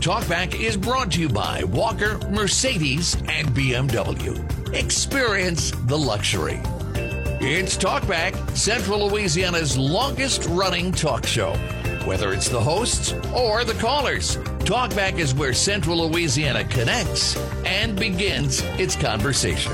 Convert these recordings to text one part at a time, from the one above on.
Talkback is brought to you by Walker, Mercedes, and BMW. Experience the luxury. It's Talkback, Central Louisiana's longest-running talk show. Whether it's the hosts or the callers, Talkback is where Central Louisiana connects and begins its conversation.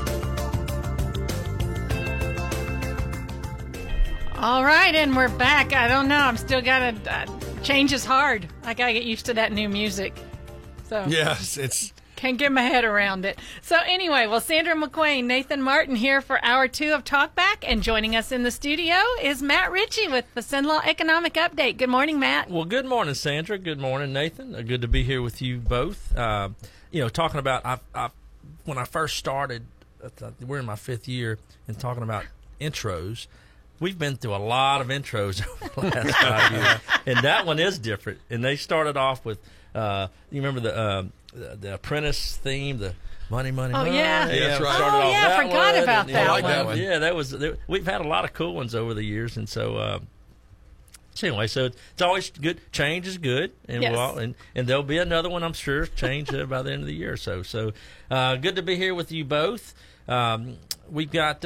All right, and we're back. I don't know. I'm still got to... change is hard. I got to get used to that new music. So yes, it's... Can't get my head around it. So anyway, well, Sandra McQueen, Nathan Martin here for Hour 2 of Talkback, and joining us in the studio is Matt Ritchie with the Cenla Economic Update. Good morning, Matt. Well, good morning, Sandra. Good morning, Nathan. Good to be here with you both. Talking about when I first started, we're in my 5th year, and talking about intros. We've been through a lot of intros over the last 5 years, and that one is different. And they started off with, you remember the Apprentice theme, the money, money, money. Yeah, that's right. I forgot about that. I like that one. Yeah, we've had a lot of cool ones over the years, and so anyway, so it's always good. Change is good, and yes. and there'll be another one, I'm sure, change by the end of the year or so. So good to be here with you both. We've got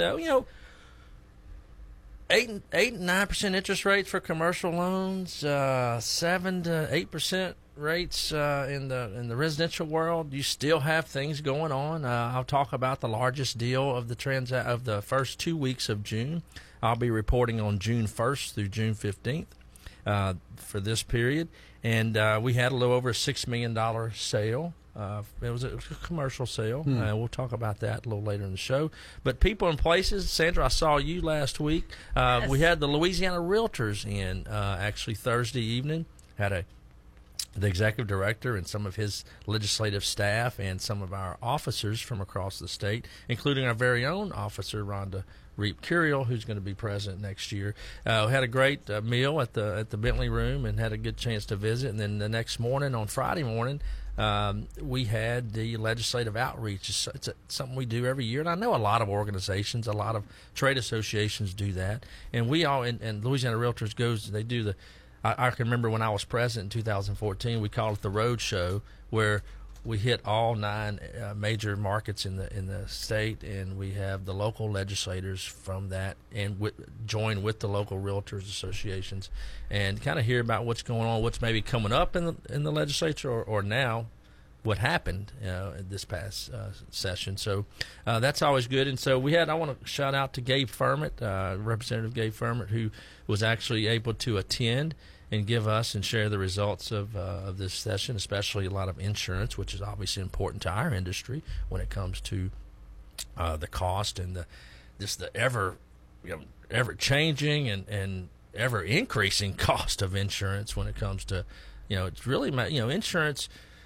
8 and 9% interest rates for commercial loans, 7 to 8% rates in the residential world. You still have things going on. I'll talk about the largest deal of the first 2 weeks of June. I'll be reporting on June 1st through June 15th for this period, and we had a little over a $6 million sale. It was a commercial sale. We'll talk about that a little later in the show. But people and places, Sandra, I saw you last week. Yes. We had the Louisiana Realtors in actually Thursday evening. Had the executive director and some of his legislative staff and some of our officers from across the state, including our very own officer, Rhonda Reap-Curiel, who's going to be president next year. Had a great meal at the Bentley Room and had a good chance to visit. And then the next morning, on Friday morning, we had the legislative outreach. It's something we do every year, and I know a lot of organizations, a lot of trade associations do that. And we all, and Louisiana Realtors they do the, I can remember when I was president in 2014, we called it the Road Show, where we hit all 9 major markets in the state, and we have the local legislators from that and join with the local realtors associations and kind of hear about what's going on, what's maybe coming up in the legislature or now what happened this past session. So that's always good. And so I want to shout out to Gabe Fermott, Representative Gabe Fermott, who was actually able to attend and give us and share the results of this session, especially a lot of insurance, which is obviously important to our industry when it comes to the cost and the ever changing and ever increasing cost of insurance when it comes to it's really insurance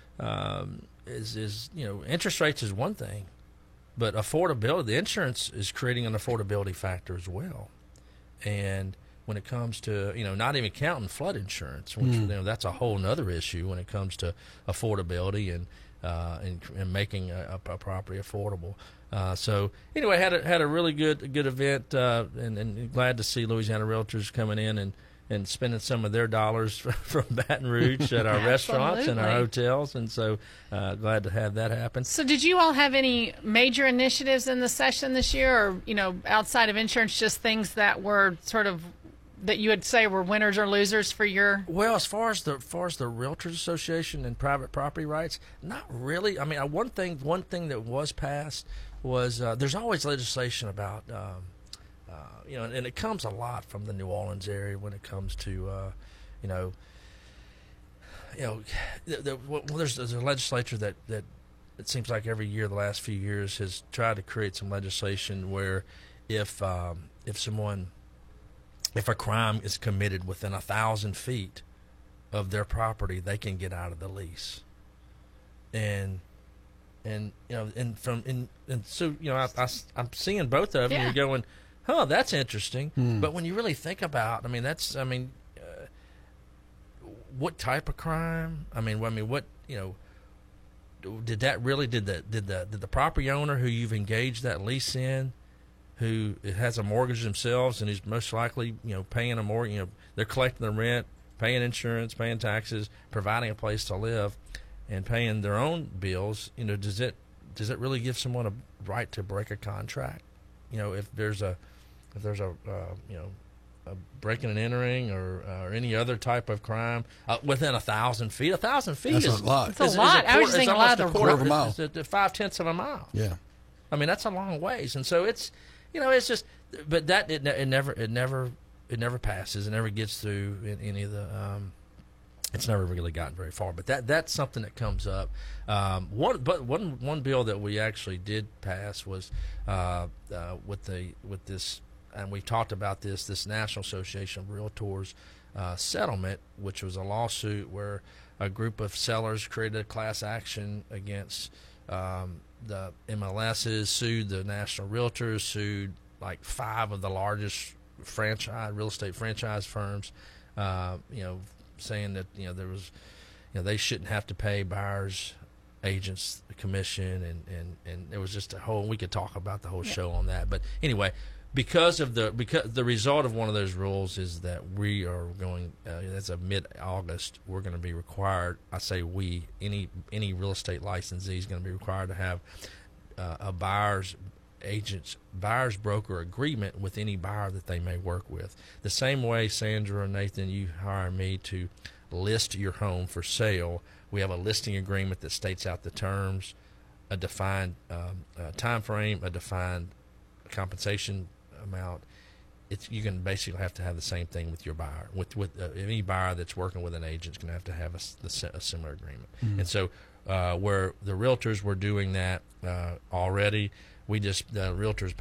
is interest rates is one thing, but affordability, the insurance is creating an affordability factor as well, and when it comes to, not even counting flood insurance, which that's a whole other issue when it comes to affordability and making a property affordable. So anyway, had a really good event, and glad to see Louisiana Realtors coming in and spending some of their dollars from Baton Rouge at our restaurants and our hotels, and so glad to have that happen. So did you all have any major initiatives in the session this year, or outside of insurance, just things that were sort of that you would say were winners or losers for your? Well, as far as the Realtors Association and private property rights, not really. I mean, one thing that was passed was there's always legislation about and it comes a lot from the New Orleans area when it comes to there's a legislature that it seems like every year the last few years has tried to create some legislation where if a crime is committed within 1,000 feet of their property, they can get out of the lease. And so I'm seeing both of them. Yeah. You're going, that's interesting. But when you really think about, what type of crime? What did the property owner who you've engaged that lease in, who has a mortgage themselves and is most likely, paying a mortgage, they're collecting the rent, paying insurance, paying taxes, providing a place to live. and paying their own bills, does it really give someone a right to break a contract? If there's a breaking and entering or any other type of crime within 1,000 feet. 1,000 feet That's is a lot. It's a lot. I was just thinking a lot of quarter of a mile. It's 5/10 of a mile. Yeah. I mean, that's a long ways, and so it's just, but that it never passes. It never gets through in any of the. It's never really gotten very far, but that's something that comes up. One bill that we actually did pass was with this, and we've talked about this National Association of Realtors settlement, which was a lawsuit where a group of sellers created a class action against the MLSs, sued the national realtors, sued like 5 of the largest real estate franchise firms, saying that there was, they shouldn't have to pay buyers agents a commission, and it was just a whole. We could talk about the whole show on that, but anyway. Because the result of one of those rules is that we are going, as of mid-August, we're going to be required. I say we, any real estate licensee is going to be required to have a buyer's broker agreement with any buyer that they may work with. The same way, Sandra and Nathan, you hire me to list your home for sale. We have a listing agreement that states out the terms, a defined time frame, a defined compensation amount. You can basically have to have the same thing with your buyer. With any buyer that's working with an agent is going to have a similar agreement. Mm-hmm. And so where the realtors were doing that already, the realtors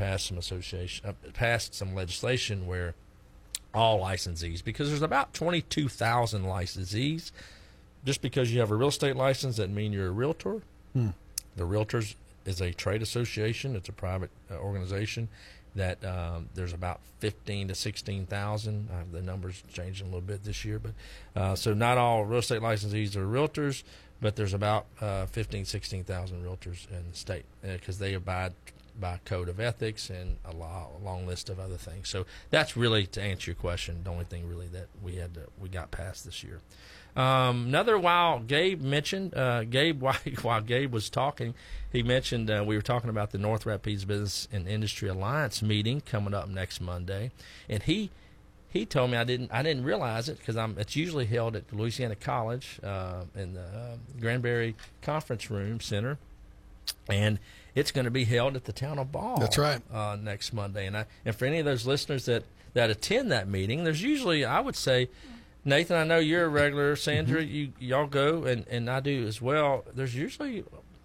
passed some legislation where all licensees, because there's about 22,000 licensees. Just because you have a real estate license doesn't mean you're a realtor. The realtors is a trade association. It's a private organization that there's about 15 to 16,000. The numbers changing a little bit this year, but so not all real estate licensees are realtors, but there's about 15, 16,000 realtors in the state because they abide by code of ethics and a long list of other things. So that's really, to answer your question, the only thing really that we got passed this year. Another, while Gabe mentioned, while Gabe was talking, he mentioned we were talking about the North Rapids Business and Industry Alliance meeting coming up next Monday, and he told me I didn't realize it because it's usually held at Louisiana College in the Granbury Conference Room Center, and it's going to be held at the town of Ball. That's right. Next Monday, and for any of those listeners that attend that meeting, there's usually, I would say, Nathan, I know you're a regular. Sandra, y'all go, and I do as well. There's usually,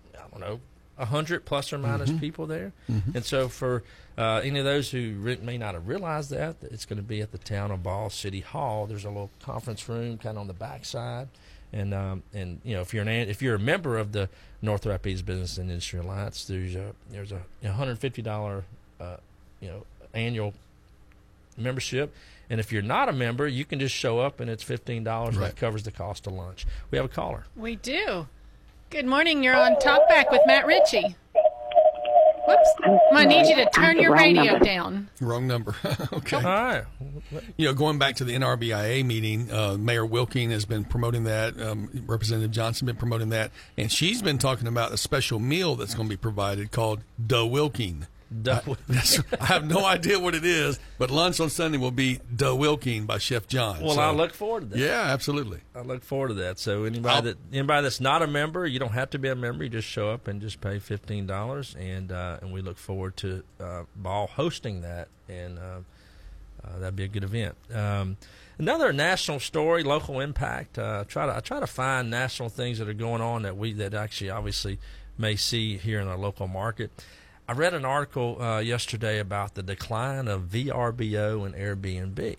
100 plus or minus people there. And so for any of those who may not have realized that, it's going to be at the town of Ball City Hall. There's a little conference room kind of on the backside. And if you're a member of the North Rapids Business and Industry Alliance, there's a $150 annual membership. And if you're not a member, you can just show up, and it's $15. Right. That covers the cost of lunch. We have a caller. We do. Good morning. You're on Talkback with Matt Ritchie. Whoops. I'm going to need you to turn your radio down. Wrong number. Okay. All right. Going back to the NRBIA meeting, Mayor Wilking has been promoting that. Representative Johnson has been promoting that. And she's been talking about a special meal that's going to be provided called Da Wilking. I have no idea what it is, but lunch on Sunday will be Da Wilking by Chef John. Well, I look forward to that. Yeah, absolutely. I look forward to that. So anybody that's not a member, you don't have to be a member. You just show up and just pay $15, and we look forward to Ball hosting that, and that'd be a good event. Another national story, local impact. I try to find national things that are going on that actually obviously may see here in our local market. I read an article yesterday about the decline of VRBO and Airbnb,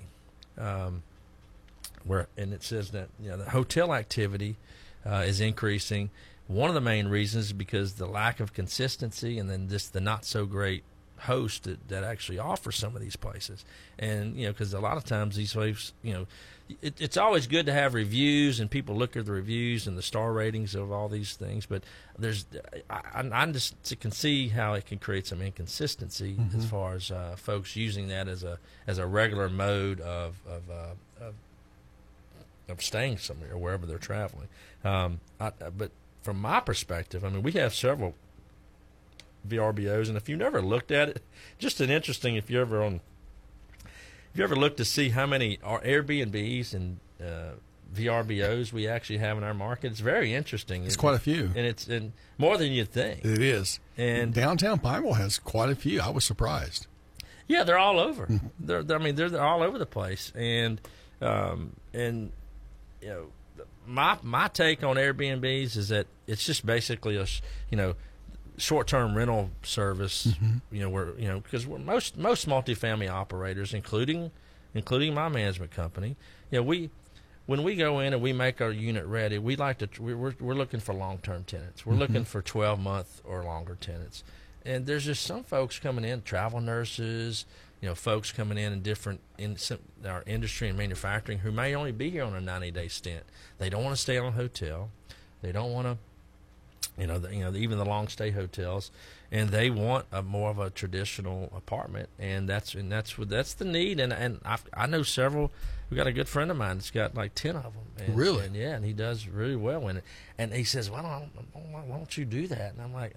and it says that the hotel activity is increasing. One of the main reasons is because the lack of consistency, and then just the not so great host that actually offer some of these places. And because a lot of times these folks, it's always good to have reviews, and people look at the reviews and the star ratings of all these things, but I just can see how it can create some inconsistency as far as folks using that as a regular mode of staying somewhere or wherever they're traveling. But from my perspective, I mean, we have several VRBOs, and if you've never looked at it, just an interesting. If you ever look to see how many Airbnbs and VRBOs we actually have in our market, it's very interesting. It's quite a few, and it's more than you'd think. It is. And downtown Pineville has quite a few. I was surprised. Yeah, they're all over. They're all over the place, and my take on Airbnbs is that it's just basically a short-term rental service. Because most multifamily operators, including my management company, when we go in and we make our unit ready, we're looking for long-term tenants. We're looking for 12-month or longer tenants. And there's just some folks coming in, travel nurses, folks coming in our industry and manufacturing who may only be here on a 90-day stint. They don't want to stay on a hotel. They don't want to, even the long stay hotels, and they want more of a traditional apartment, and that's the need. And I know several. We got a good friend of mine that's got like 10 of them. And, really? And he does really well in it. And he says, "Why don't you do that?" And I'm like,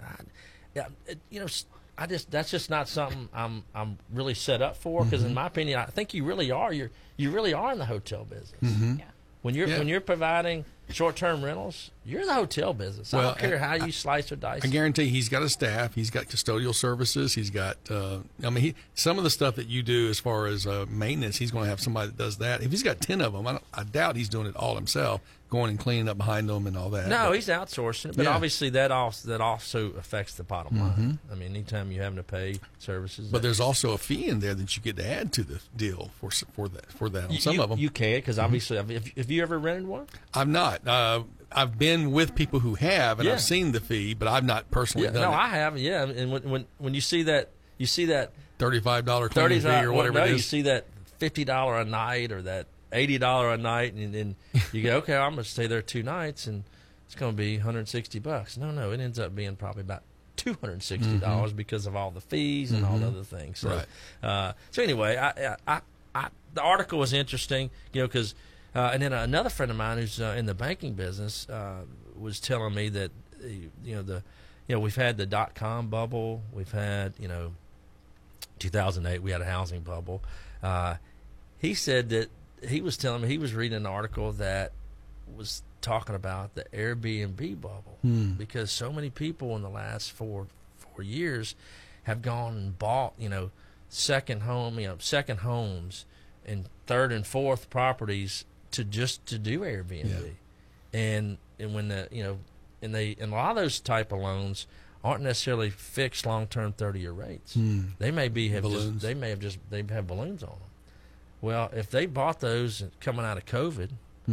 that's just not something I'm really set up for, because in my opinion, I think you really are. You really are in the hotel business. Mm-hmm. Yeah. When you're providing short-term rentals, you're in the hotel business. Well, I don't care how you slice or dice. I guarantee he's got a staff. He's got custodial services. He's got, some of the stuff that you do as far as maintenance, he's going to have somebody that does that. If he's got 10 of them, I doubt he's doing it all himself, going and cleaning up behind them and all that. No, he's outsourcing it, but obviously that also affects the bottom line. I mean, anytime you're having to pay services. But there's also a fee in there that you get to add to the deal for that on some of them. You can, because obviously, have you ever rented one? I've not. I've been with people who have, and I've seen the fee, but I've not personally done it. No, I have. Yeah, and when you see that $35 cleaning fee or whatever it is. You see that $50 a night or that $80 a night, and then you go, okay, I'm going to stay there 2 nights, and it's going to be $160. No, it ends up being probably about $260 because of all the fees and all the other things. So, right. So anyway, the article was interesting, because. And then another friend of mine who's in the banking business was telling me that we've had the .com bubble, we've had 2008 we had a housing bubble. He said that he was telling me he was reading an article that was talking about the Airbnb bubble because so many people in the last four years have gone and bought second homes and third and fourth properties to do Airbnb, and when and a lot of those type of loans aren't necessarily fixed long-term 30-year rates. They may have balloons on them. Well, if they bought those coming out of COVID,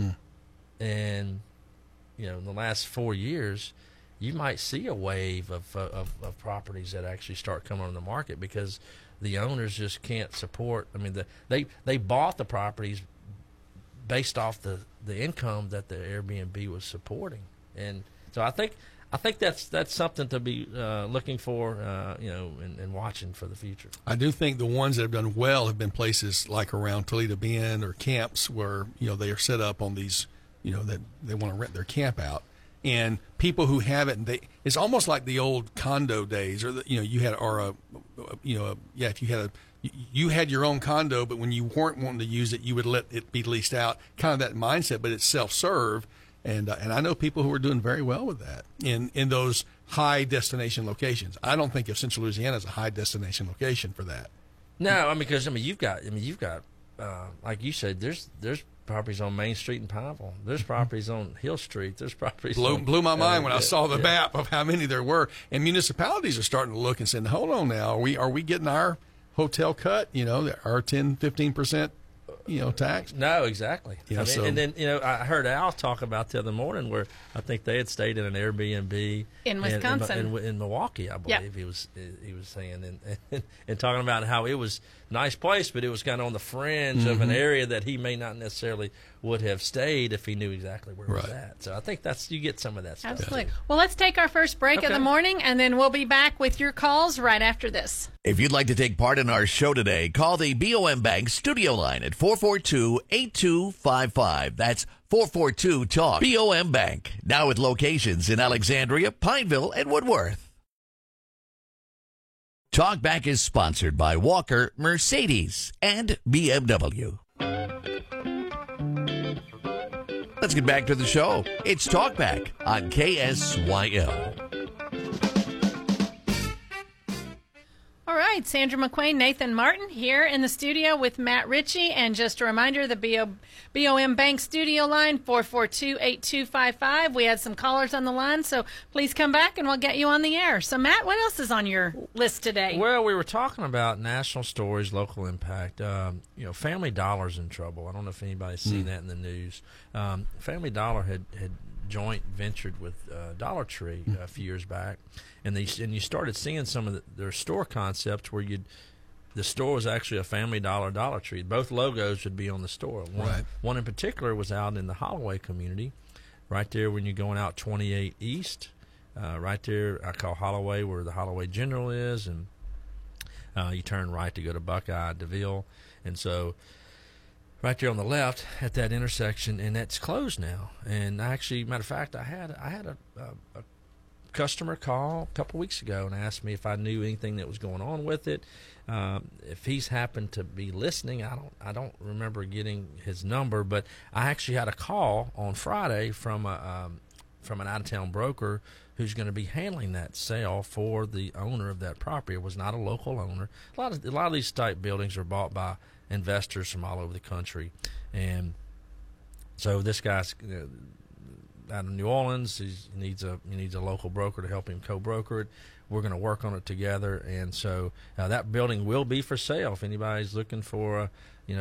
and in the last 4 years, you might see a wave of properties that actually start coming on the market because the owners just can't support. I mean, they bought the properties based off the income that the Airbnb was supporting, and so I think that's something to be looking for, and watching for the future. I do think the ones that have done well have been places like around Toledo Bend or camps where they are set up on these, that they want to rent their camp out, and people who have it, it's almost like the old condo days, or you had your own condo, but when you weren't wanting to use it, you would let it be leased out. Kind of that mindset, but it's self-serve. And I know people who are doing very well with that in those high destination locations. I don't think of Central Louisiana as a high destination location for that. No, because you've got like you said, there's properties on Main Street in Pineville. There's properties on Hill Street. There's properties. Blew my mind when I saw the map of how many there were. And municipalities are starting to look and saying, "Hold on now, are we getting our hotel cut? Our 10-15%." Tax. No, exactly. And then I heard Al talk about the other morning where I think they had stayed in an Airbnb in Wisconsin, in Milwaukee, I believe. He was saying and talking about how it was a nice place, but it was kind of on the fringe of an area that he may not necessarily would have stayed if he knew exactly where it was at. So I think you get some of that stuff. Absolutely. Well, let's take our first break of the morning, and then we'll be back with your calls right after this. If you'd like to take part in our show today, call the BOM Bank studio line at 442-8255. That's 442-TALK. BOM Bank, now with locations in Alexandria, Pineville, and Woodworth. Talkback is sponsored by Walker, Mercedes, and BMW. Let's get back to the show. It's Talkback on KSYL. All right, Sandra McQueen, Nathan Martin here in the studio with Matt Ritchie. And just a reminder, the BOM Bank studio line, 442-8255. We had some callers on the line, so please come back and we'll get you on the air. So, Matt, what else is on your list today? Well, we were talking about national stories, local impact. Family Dollar's in trouble. I don't know if anybody's seen that in the news. Family Dollar had joint ventured with Dollar Tree a few years back, and you started seeing some of their store concepts where the store was actually a Family Dollar Tree. Both logos would be on the store. One in particular was out in the Holloway community, right there when you're going out 28 East, right there I call Holloway, where the Holloway General is, and you turn right to go to Buckeye, DeVille, and so right there on the left at that intersection, and that's closed now. And actually, matter of fact, I had a customer call a couple weeks ago and asked me if I knew anything that was going on with it. If he's happened to be listening, I don't remember getting his number, but I actually had a call on Friday from an out of town broker who's going to be handling that sale for the owner of that property. It was not a local owner. A lot of these type buildings are bought by investors from all over the country, and so this guy's out of New Orleans. He needs a local broker to help him co-broker it. We're going to work on it together, and so that building will be for sale. If anybody's looking for a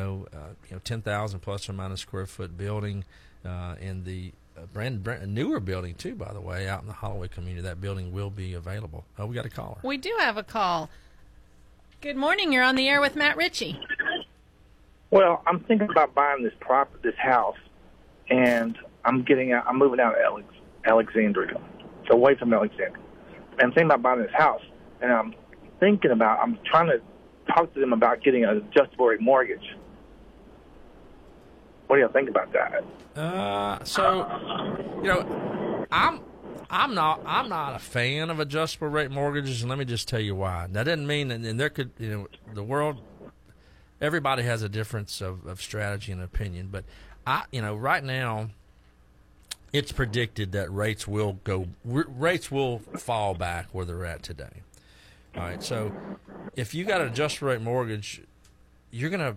10,000 plus or minus square foot building in the brand newer building too, by the way, out in the Holloway community, that building will be available. We got a caller. We do have a call. Good morning. You're on the air with Matt Ritchie. Well, I'm thinking about buying this house, and I'm moving out of Alexandria, so away from Alexandria. And I'm thinking about buying this house, and I'm trying to talk to them about getting an adjustable rate mortgage. What do you think about that? I'm not a fan of adjustable rate mortgages, and let me just tell you why. That doesn't mean, and there could, the world, everybody has a difference of strategy and opinion, but right now, it's predicted that rates will fall back where they're at today. All right, so if you got an adjustable rate mortgage, you're gonna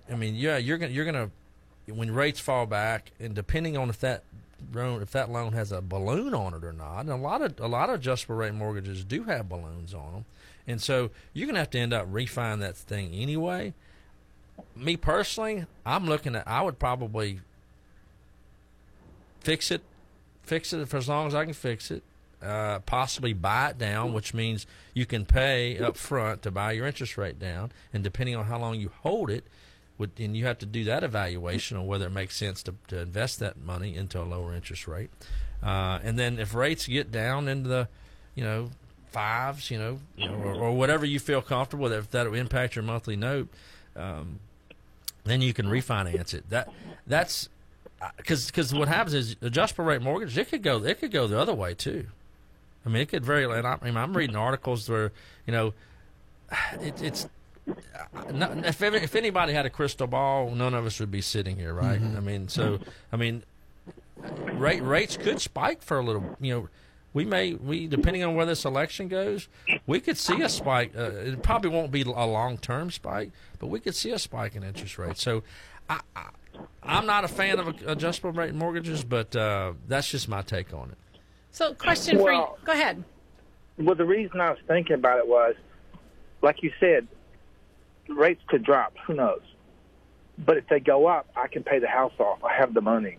when rates fall back, and depending on if that loan has a balloon on it or not, and a lot of adjustable rate mortgages do have balloons on them, and so you're gonna have to end up refining that thing anyway. Me personally, I would probably fix it for as long as I can fix it. Possibly buy it down, which means you can pay up front to buy your interest rate down, and depending on how long you hold it, and you have to do that evaluation on whether it makes sense to invest that money into a lower interest rate. And then if rates get down into the fives, or whatever you feel comfortable with, if that will impact your monthly note, then you can refinance it. That's because what happens is adjustable rate mortgage, it could go the other way too. I mean, it could vary. And I'm reading articles where it's if anybody had a crystal ball, none of us would be sitting here, right? Mm-hmm. Rates could spike for a little. We depending on where this election goes, we could see a spike. It probably won't be a long-term spike, but we could see a spike in interest rates. So, I'm not a fan of adjustable rate mortgages, but that's just my take on it. So, question for you. Go ahead. Well, the reason I was thinking about it was, like you said, rates could drop. Who knows? But if they go up, I can pay the house off. I have the money.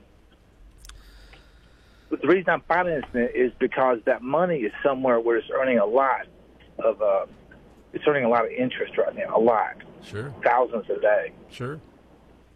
But the reason I'm financing it is because that money is somewhere where it's earning a lot of interest right now. A lot. Sure. Thousands a day. Sure.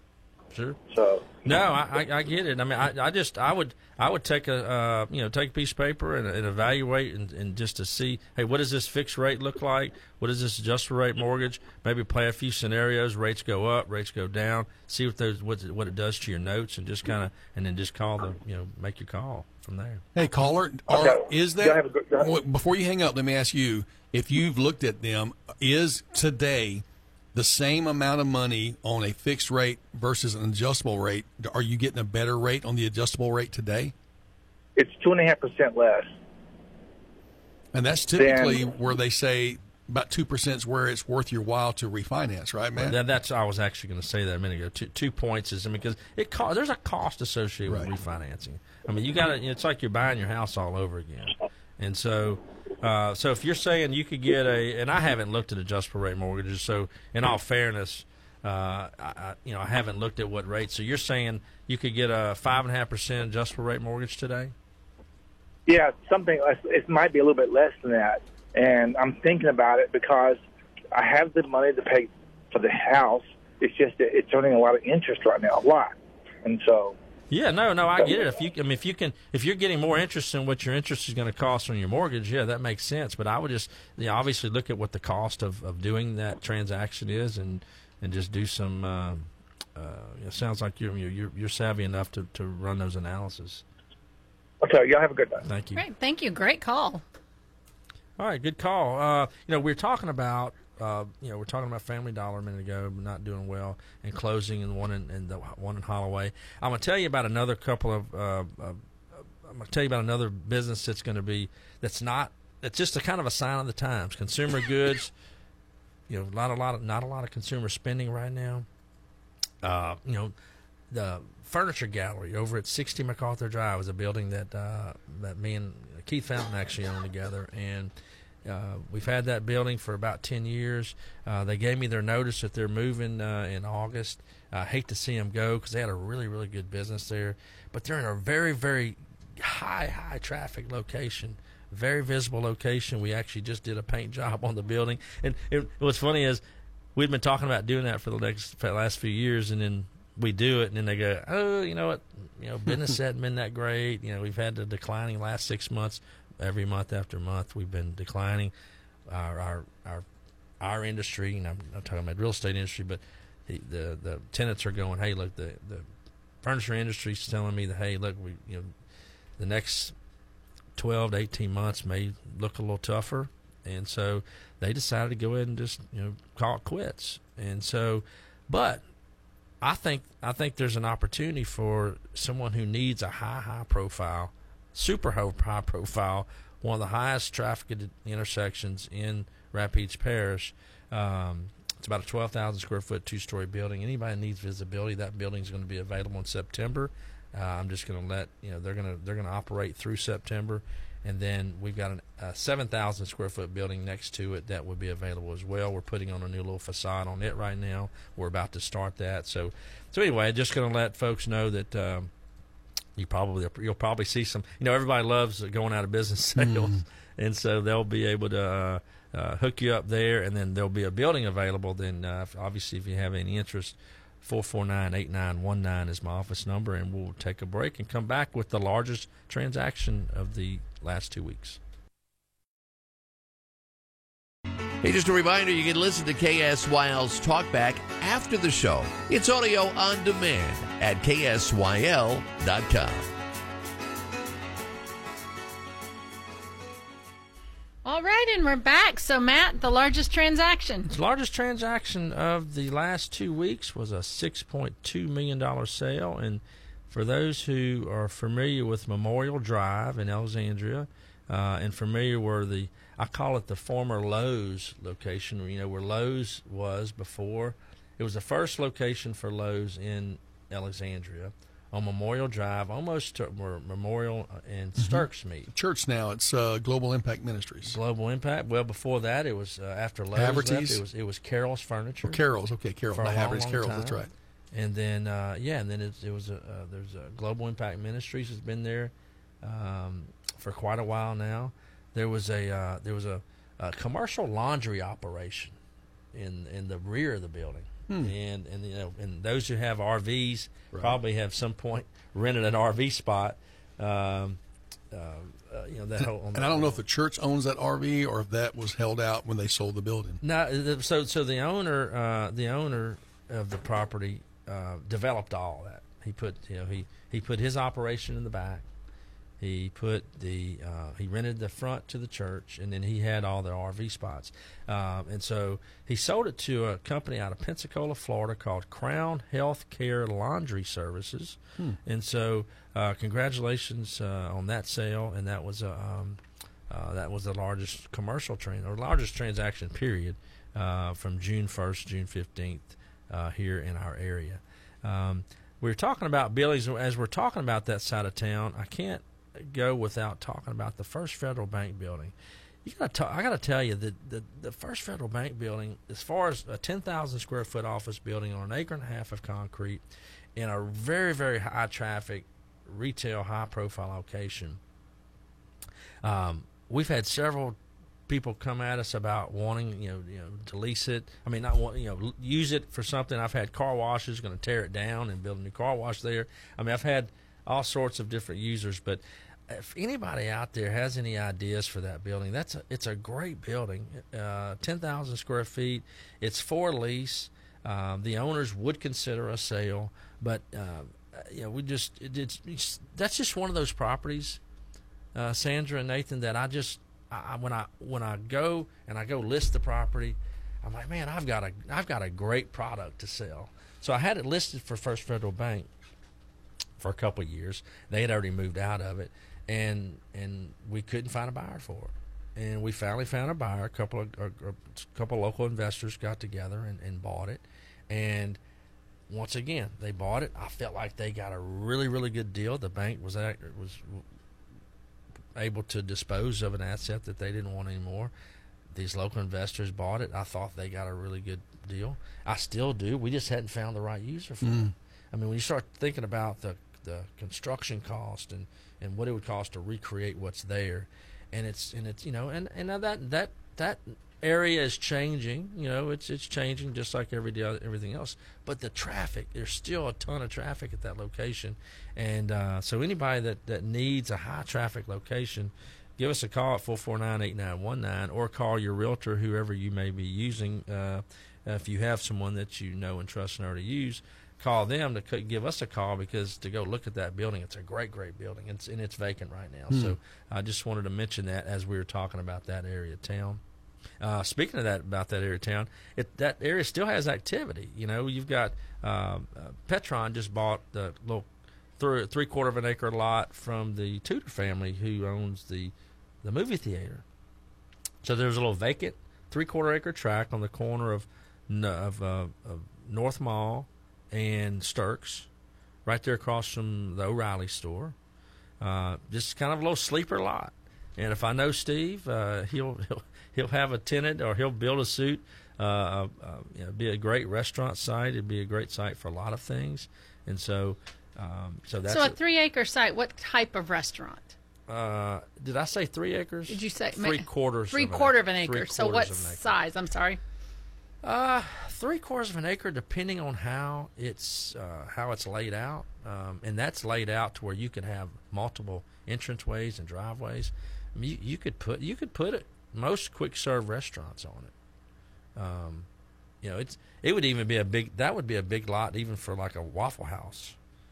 Sure. So no, I get it. I mean, I would take a take a piece of paper and evaluate and just to see, hey, what does this fixed rate look like? What is this adjustable rate mortgage? Maybe play a few scenarios. Rates go up, rates go down. See what it does to your notes, and just kind of then just call make your call from there. Hey, caller, is that before you hang up? Let me ask you, if you've looked at them, is today the same amount of money on a fixed rate versus an adjustable rate? Are you getting a better rate on the adjustable rate today? It's 2.5% less. And that's typically where they say about 2% is where it's worth your while to refinance, right, man? That's I was actually going to say that a minute ago. 2 points is because there's a cost associated with refinancing. I mean, you got to. It's like you're buying your house all over again, and so. So if you're saying you could get and I haven't looked at adjustable rate mortgages, so in all fairness, I haven't looked at what rates. So you're saying you could get a 5.5% adjustable rate mortgage today? Yeah, something. It might be a little bit less than that, and I'm thinking about it because I have the money to pay for the house. It's just that it's earning a lot of interest right now, a lot, and so. Yeah, no, I get it. If you're getting more interest than what your interest is going to cost on your mortgage, yeah, that makes sense. But I would just, obviously look at what the cost of doing that transaction is, and just do some. It sounds like you're savvy enough to run those analyses. Okay, y'all have a good night. Thank you. Great, thank you. Great call. All right, good call. We're talking about. We're talking about Family Dollar a minute ago, but not doing well, and closing, and the one in Holloway. I'm going to tell you about another couple of. I'm going to tell you about another business that's going to be that's just a kind of a sign of the times. Consumer goods, not a lot of consumer spending right now. The Furniture Gallery over at 60 MacArthur Drive is a building that me and Keith Fountain actually own together, and. We've had that building for about 10 years. They gave me their notice that they're moving in August. I hate to see them go because they had a really, really good business there. But they're in a very, very high traffic location, very visible location. We actually just did a paint job on the building. And what's funny is we've been talking about doing that for the last few years, and then we do it, and then they go, oh, you know what, business hasn't been that great. We've had the declining last 6 months. Every month after month, we've been declining our industry. And I'm not talking about real estate industry, but the tenants are going, hey, look, the furniture industry is telling me that, hey, look, the next 12 to 18 months may look a little tougher, and so they decided to go ahead and just call it quits. And so, but I think there's an opportunity for someone who needs a high profile. Super high profile, one of the highest trafficked intersections in Rapides Parish. It's about a 12,000 square foot 2-story building. Anybody that needs visibility, that building is going to be available in September. I'm just going to let they're going to operate through September, and then we've got a 7,000 square foot building next to it that would be available as well. We're putting on a new little facade on it right now. We're about to start that. So anyway, just going to let folks know that. You'll probably see some. Everybody loves going out of business sales, and so they'll be able to hook you up there, and then there'll be a building available. Then, obviously, if you have any interest, 449-8919 is my office number, and we'll take a break and come back with the largest transaction of the last 2 weeks. Hey, just a reminder, you can listen to KSYL's Talkback after the show. It's audio on demand at KSYL.com. All right, and we're back. So, Matt, the largest transaction. The largest transaction of the last 2 weeks was a $6.2 million sale. And for those who are familiar with Memorial Drive in Alexandria and familiar where I call it the former Lowe's location, where Lowe's was before. It was the first location for Lowe's in Alexandria on Memorial Drive, almost to where Memorial and Sturks meet. Church now, it's Global Impact Ministries. Global Impact. Well, before that, it was after Lowe's left, it was Carroll's Furniture. Carroll's, okay, Carroll. Not Haverty's, Carroll's, that's right. And then, there's a Global Impact Ministries has been there for quite a while now. There was a commercial laundry operation in the rear of the building, and and those who have RVs probably have some point rented an RV spot. That whole. And I don't know if the church owns that RV or if that was held out when they sold the building. No, so the owner of the property developed all that. He put he put his operation in the back. He put he rented the front to the church, and then he had all the RV spots. And so he sold it to a company out of Pensacola, Florida called Crown Health Care Laundry Services. And so congratulations on that sale, and that was the largest largest transaction period from June 1st, June 15th here in our area. We were talking about buildings. As we're talking about that side of town, I can't go without talking about the First Federal Bank building. I got to tell you that the First Federal Bank building, as far as a 10,000 square foot office building on an acre and a half of concrete in a very, very high traffic retail, high profile location. We've had several people come at us about wanting, to lease it. I mean, not want, use it for something. I've had car washes going to tear it down and build a new car wash there. I mean, I've had all sorts of different users, but if anybody out there has any ideas for that building, it's a great building. 10,000 square feet. It's for lease. The owners would consider a sale, but that's just one of those properties, Sandra and Nathan, that when I go list the property, I'm like, man, I've got a great product to sell. So I had it listed for First Federal Bank for a couple of years. They had already moved out of it, and we couldn't find a buyer for it. And we finally found a buyer. A couple of local investors got together and bought it. And once again, they bought it. I felt like they got a really, really good deal. The bank was able to dispose of an asset that they didn't want anymore. These local investors bought it. I thought they got a really good deal. I still do. We just hadn't found the right user for it. I mean, when you start thinking about the construction cost and what it would cost to recreate what's there, and it's now that area is changing. It's changing just like everything else. But the traffic, there's still a ton of traffic at that location, and so anybody that needs a high traffic location, give us a call at 449-8919 or call your realtor, whoever you may be using. If you have someone that you know and trust and already use, call them to give us a call, because to go look at that building, it's a great, great building. It's vacant right now. So I just wanted to mention that as we were talking about that area of town. Speaking of about that area of town, that area still has activity. You've got Petron just bought the little 3/4 of an acre lot from the Tudor family, who owns the movie theater. So there's a little vacant 3/4 acre tract on the corner of North Mall and Sturks, right there across from the O'Reilly store. Just kind of a little sleeper lot. And if I know Steve, he'll have a tenant, or he'll build a suite. Be a great restaurant site. It'd be a great site for a lot of things. And so that's a 3-acre site. What type of restaurant? Did I say 3 acres? Did you say 3/4? 3/4 of an acre. So what size? I'm sorry. 3/4 of an acre, depending on how it's laid out, and that's laid out to where you can have multiple entranceways and driveways. I mean, you could put it most quick serve restaurants on it. It would even be a big lot even for like a Waffle House.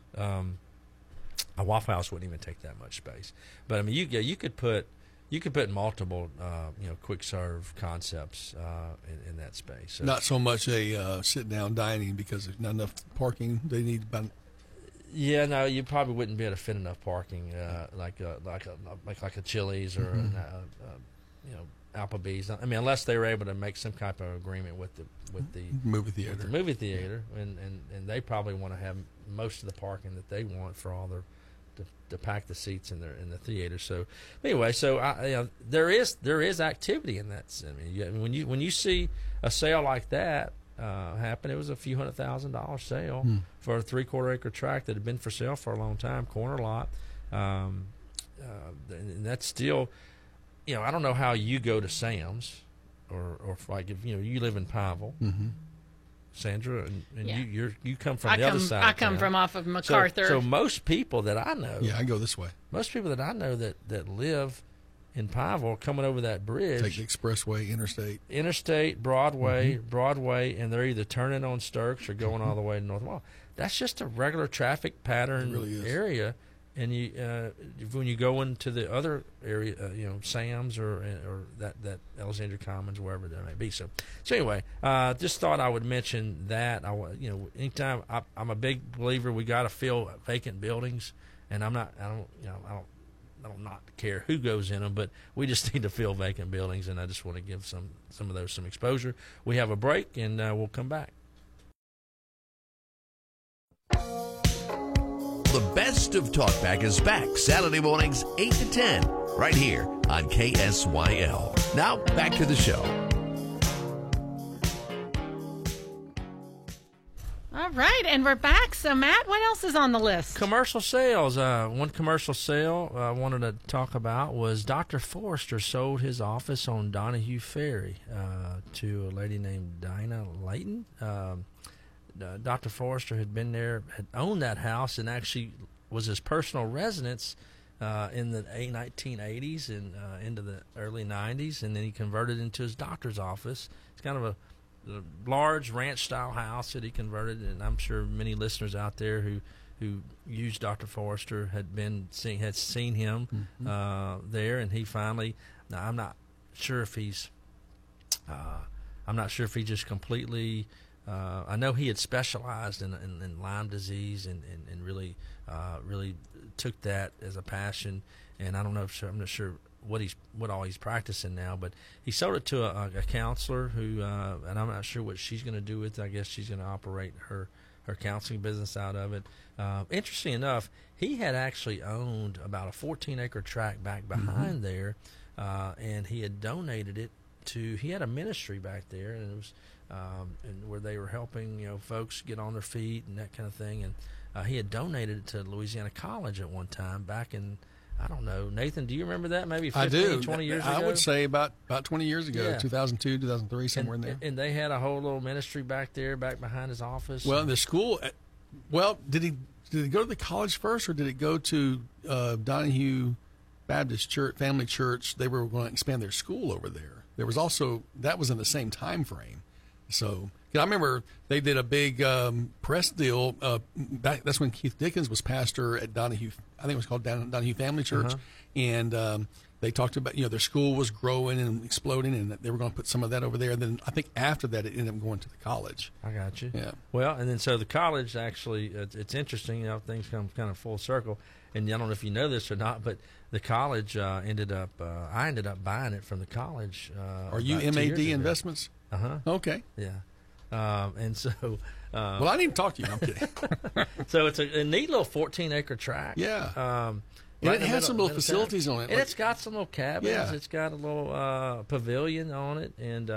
A Waffle House wouldn't even take that much space. But I mean, you could put multiple quick serve concepts in that space. So, not so much a sit down dining, because there's not enough parking. They need. Yeah, no, you probably wouldn't be able to fit enough parking like a Chili's or Applebee's. I mean, unless they were able to make some type of agreement with the movie theater. And they probably want to have most of the parking that they want for all to pack the seats in the theater. So anyway, there is activity in that. I mean, when you see a sale like that happen, it was a few $100,000 sale for a 3/4 acre tract that had been for sale for a long time, corner lot, and that's still. I don't know how you go to Sam's or if you live in Pineville. Sandra, and Yeah. you come from the other side. I come from off of MacArthur. So most people that I know, Yeah, I go this way. most people that I know that live in Pineville, coming over that bridge, Take the expressway, Interstate, Broadway, and they're either turning on Sturks or going all the way to North Mall. That's just a regular traffic pattern It really is. area. And you, when you go into the other area, Sam's or that Alexandria Commons, wherever that may be. So anyway, just thought I would mention that. Anytime I'm a big believer, we got to fill vacant buildings, and I don't not care who goes in them, but we just need to fill vacant buildings, and I just want to give some of those some exposure. We have a break, and we'll come back. The best of Talkback is back Saturday mornings 8 to 10 right here on KSYL. Now back to the show. All right, and we're back. So, Matt, what else is on the list? Commercial sales. One commercial sale I wanted to talk about was Dr. Forrester sold his office on Donahue Ferry to a lady named Dinah Layton. Dr. Forrester had been there, had owned that house, and actually was his personal residence in the 1980s and into the early 90s, and then he converted into his doctor's office. It's kind of a large ranch-style house that he converted, and I'm sure many listeners out there who used Dr. Forrester had seen him there, and he finally. Now I'm not sure if he just completely. I know he had specialized in Lyme disease and really took that as a passion, and I'm not sure what all he's practicing now, but he sold it to a counselor who, and I'm not sure what she's going to do with it. I guess she's going to operate her counseling business out of it. Interesting enough, he had actually owned about a 14-acre tract back behind there, and he had donated it to. He had a ministry back there, and it was. And where they were helping folks get on their feet and that kind of thing, and he had donated it to Louisiana College at one time back in, I don't know, Nathan, do you remember that? Maybe 15, 20 years ago? I would say about 20 years ago, Yeah. 2002, 2003, somewhere in there. And they had a whole little ministry back there, back behind his office. Well, the school. Well, did it go to the college first, or did it go to Donahue Baptist Church, Family Church? They were going to expand their school over there. There was also that was in the same time frame. So, I remember they did a big press deal. That's when Keith Dickens was pastor at Donahue. I think it was called Donahue Family Church, and they talked about their school was growing and exploding, and they were going to put some of that over there. And then I think after that, it ended up going to the college. I got you. Yeah. Well, and then so the college actually, it's interesting. Things come kind of full circle. And I don't know if you know this or not, but the college ended up. I ended up buying it from the college. Are you about 2 years MAD ago. Investments? Okay. Yeah. And so. Well, I didn't even talk to you. I'm kidding. So it's a neat little 14-acre tract. Yeah. Right And it has some little facilities on it. And it's got some little cabins. Yeah. It's got a little pavilion on it, and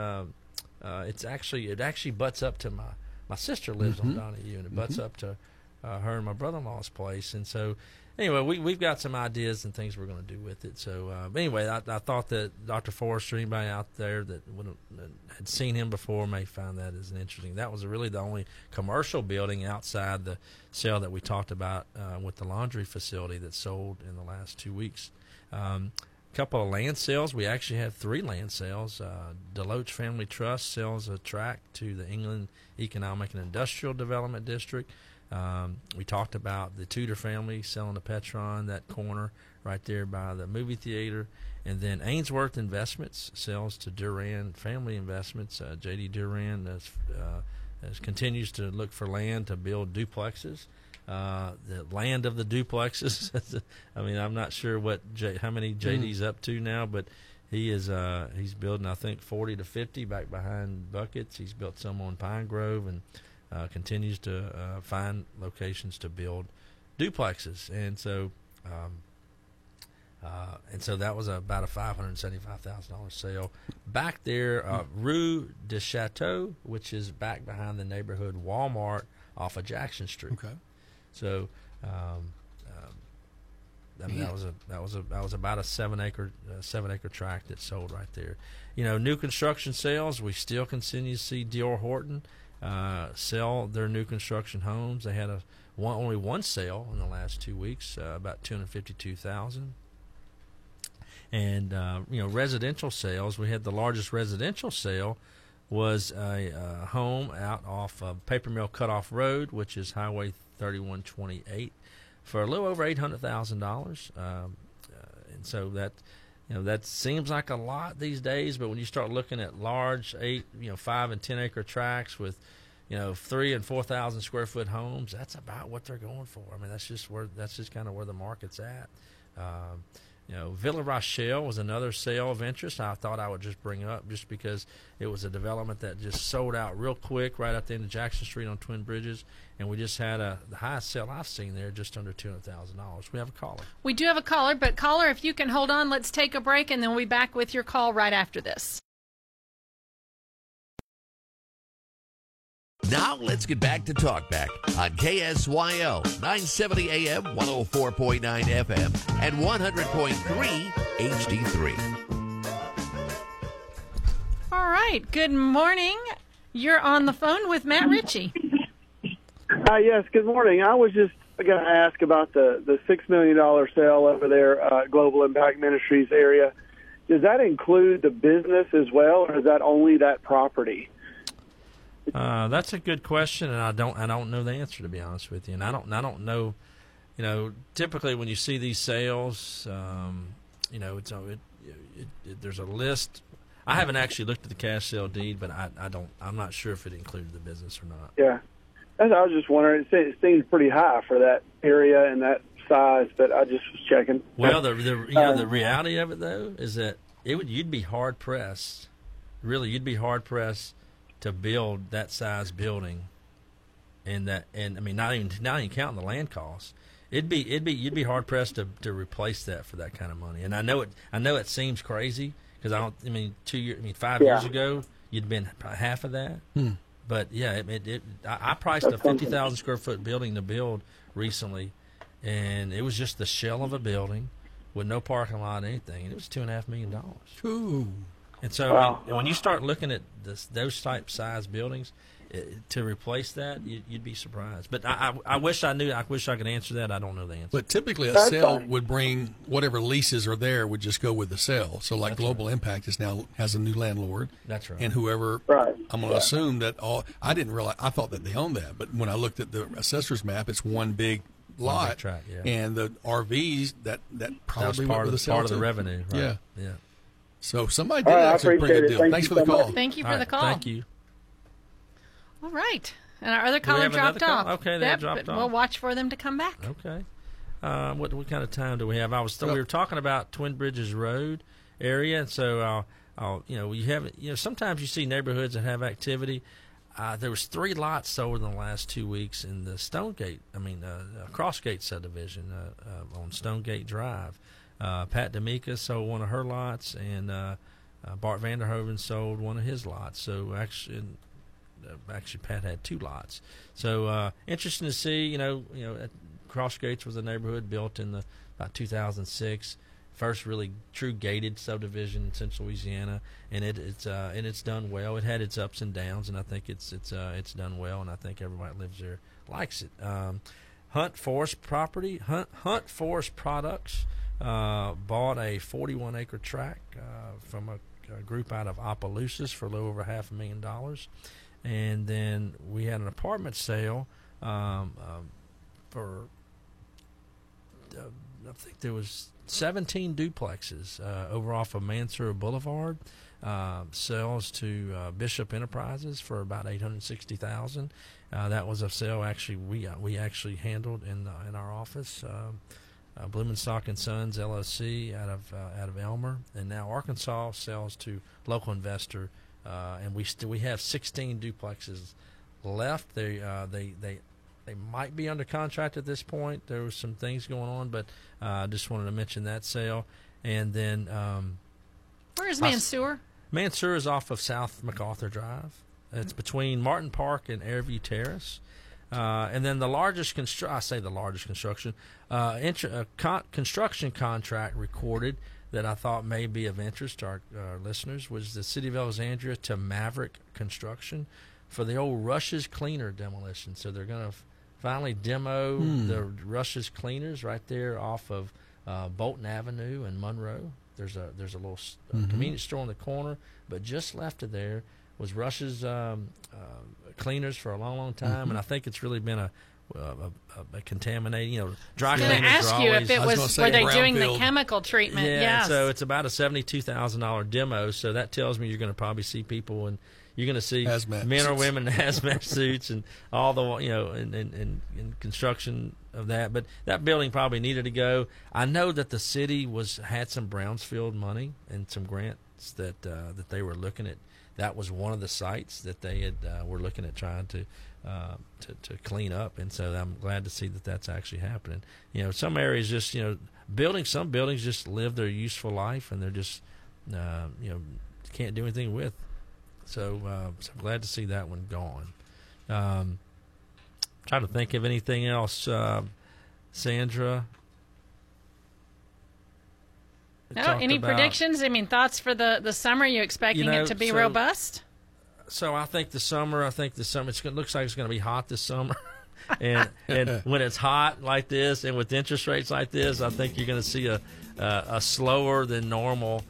it actually butts up to my sister lives on Donahue, and it butts up to her and my brother-in-law's place. And so, anyway, we've got some ideas and things we're going to do with it. So, anyway, I thought that Dr. Forrester, anybody out there that had seen him before, may find that as an interesting. That was really the only commercial building outside the sale that we talked about with the laundry facility that sold in the last 2 weeks. A couple of land sales. We actually had 3 land sales. Deloach Family Trust sells a tract to the England Economic and Industrial Development District. We talked about the Tudor family selling to Petron, that corner right there by the movie theater. And then Ainsworth Investments sells to Duran Family Investments. J.D. Duran continues to look for land to build duplexes. The land of the duplexes. I mean, I'm not sure how many J.D.'s up to now, but he's building, I think, 40 to 50 back behind Buckets. He's built some on Pine Grove and continues to find locations to build duplexes. And so that was about a $575,000 sale back there, Rue de Chateau, which is back behind the neighborhood Walmart off of Jackson Street. Okay. So that was about a 7-acre tract that sold right there. New construction sales, we still continue to see D.R. Horton sell their new construction homes. They had only one sale in the last 2 weeks, about $252,000. And residential sales. We had the largest residential sale was a home out off of Paper Mill Cutoff Road, which is Highway 3128, for a little over $800,000. And so that seems like a lot these days, but when you start looking at large 5 and 10 acre tracts with 3,000 and 4,000 square foot homes, that's about what they're going for. I mean, that's just kind of where the market's at. Villa Rochelle was another sale of interest I thought I would just bring up just because it was a development that just sold out real quick right at the end of Jackson Street on Twin Bridges, and we just had the highest sale I've seen there, just under $200,000. We have a caller. We do have a caller, but caller, if you can hold on, let's take a break, and then we'll be back with your call right after this. Now let's get back to Talkback on KSYL 970 AM, 104.9 FM, and 100.3 HD3. All right. Good morning. You're on the phone with Matt Ritchie. Yes, good morning. I was just going to ask about the $6 million sale over there, Global Impact Ministries area. Does that include the business as well, or is that only that property? That's a good question, and I don't know the answer, to be honest with you. And I don't know. Typically when you see these sales, there's a list. I haven't actually looked at the cash sale deed, but I'm not sure if it included the business or not. Yeah, I was just wondering. It seems pretty high for that area and that size, but I just was checking. Well, the reality of it though is that you'd be hard pressed. Really, you'd be hard pressed to build that size building, and I mean not even counting the land costs. You'd be hard pressed to replace that for that kind of money. And I know it seems crazy because 5 years ago you'd been half of that. But yeah, I priced a 50,000 square foot building to build recently, and it was just the shell of a building with no parking lot or anything, and it was $2.5 million. Ooh. And so when you start looking at those type size buildings, to replace that, you'd be surprised. But I wish I knew. I wish I could answer that. I don't know the answer. But typically a sale would bring whatever leases are there would just go with the sale. So like Global Impact has a new landlord. That's right. And whoever, I'm going to assume that I didn't realize, I thought that they owned that. But when I looked at the assessor's map, it's one big lot. Big tract, yeah. And the RVs, that probably was part of the sale of the revenue. Right? Yeah. So somebody did actually a pretty good deal. Thanks for the call. Thank you for the call. Thank you. All right. And our other caller dropped off. Okay, they dropped off. We'll watch for them to come back. Okay. What kind of time do we have? We were talking about Twin Bridges Road area, and so sometimes you see neighborhoods that have activity. There was 3 lots sold in the last 2 weeks in the Crossgate subdivision on Stonegate Drive. Pat D'Amica sold one of her lots, and Bart Vanderhoven sold one of his lots. So actually, Pat had 2 lots. So interesting to see. Crossgates was a neighborhood built in about 2006, first really true gated subdivision in Central Louisiana, and it's done well. It had its ups and downs, and I think it's done well, and I think everybody that lives there likes it. Hunt Forest Products bought a 41-acre tract from a group out of Opelousas for a little over $500,000. And then we had an apartment sale for I think there was 17 duplexes over off of Mansour Boulevard. Sales to Bishop Enterprises for about $860,000. That was a sale actually we actually handled in our office. Blumenstock and Sons LLC out of Elmer, and now Arkansas sells to local investor. And we have 16 duplexes left. They might be under contract at this point. There was some things going on, but I just wanted to mention that sale. And then where is Mansour? Mansour is off of South MacArthur Drive. It's between Martin Park and Airview Terrace. And then the largest construction contract recorded that I thought may be of interest to our listeners was the City of Alexandria to Maverick Construction for the old Rush's Cleaner demolition. So they're going to finally demo the Rush's Cleaners right there off of Bolton Avenue and Monroe. There's a little convenience store on the corner, but just left of there was Rush's Cleaners for a long time, and I think it's really been a contaminating, dry cleaners. I was going to ask you if it was, were they doing the brownfield chemical treatment? Yeah, Yes. so it's about a $72,000 demo. So that tells me you're going to probably see people, and you're going to see Hazmat men or suits. women in hazmat suits and all the in construction of that. But that building probably needed to go. I know that the city had some Brownsfield money and some grants that they were looking at. That was one of the sites that they had were looking at trying to clean up, and so I'm glad to see that that's actually happening. Some areas just some buildings just live their useful life, and they're just can't do anything with. So I'm glad to see that one gone. Trying to think of anything else, Sandra. Any predictions? I mean, thoughts for the summer? Are you expecting it to be robust? So I think the summer. It looks like it's going to be hot this summer, and when it's hot like this, and with interest rates like this, I think you're going to see a slower than normal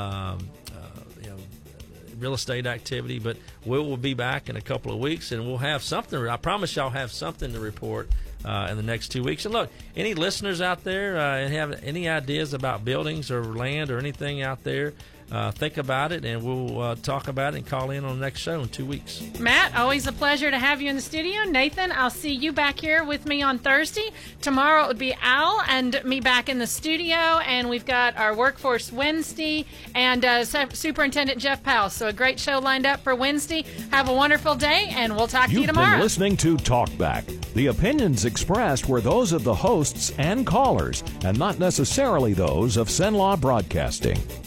real estate activity. But we will be back in a couple of weeks, and we'll have something. I promise y'all have something to report in the next 2 weeks. And look, any listeners out there and have any ideas about buildings or land or anything out there, think about it, and we'll talk about it and call in on the next show in 2 weeks. Matt, always a pleasure to have you in the studio. Nathan, I'll see you back here with me on Thursday. Tomorrow it would be Al and me back in the studio, and we've got our Workforce Wednesday and Superintendent Jeff Powell. So a great show lined up for Wednesday. Have a wonderful day, and we'll talk to you tomorrow. You've been listening to Talkback. The opinions expressed were those of the hosts and callers, and not necessarily those of Cenla Broadcasting.